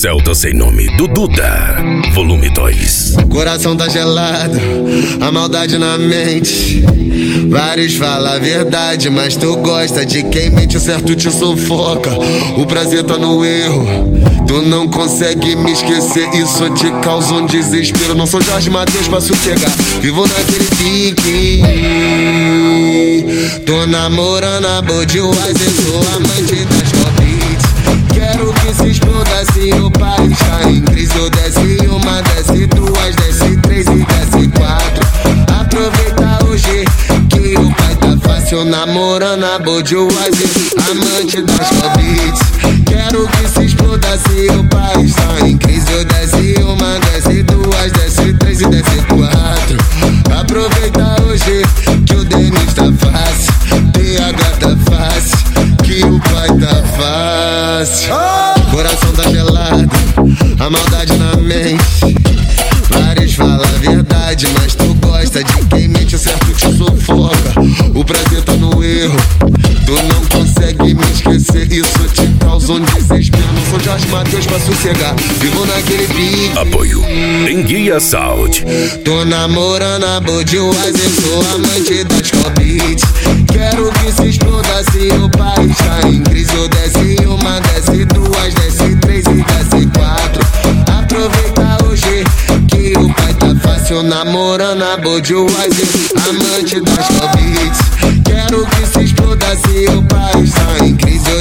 Celta Sem Nome, do Duda, volume 2. Coração tá gelado, a maldade na mente. Vários falam a verdade, mas tu gosta de quem mente, o certo te sufoca. O prazer tá no erro, tu não consegue me esquecer. Isso te causa um desespero. Não sou Jorge Mateus pra sossegar, vivo naquele pique. Tô namorando a Budweiser, sou amante das Cobits. Quero que se exploda se o país tá em crise. Eu desce uma, desce duas, desce três e desce quatro. Aproveita hoje que o pai tá fácil. Namorando a Budweiser, amante das Cobits. Quero que se exploda se o país tá em crise. Eu desce uma, desce duas, desce três e desce quatro. Aproveita hoje que o Denis tá fácil, TH tá fácil, que o pai tá fácil. Coração tá gelado, a maldade na mente. Vários falam a verdade, mas tu gosta de quem mente, o certo te sufoca. O prazer tá no erro, tu não consegue me esquecer. Isso te causa um desespero. Não sou Jorge Mateus pra sossegar, vivo naquele pique. Apoio Enguia Saúde. Tô namorando a Budweiser, sou amante das Cobits. Quero que se exploda se o país tá em crise. Eu desce uma, desce duas, desce três e desce quatro. Aproveita hoje que o pai tá fácil. Namorando a Budweiser, amante das Cobits. Quero que se exploda se o país tá em crise.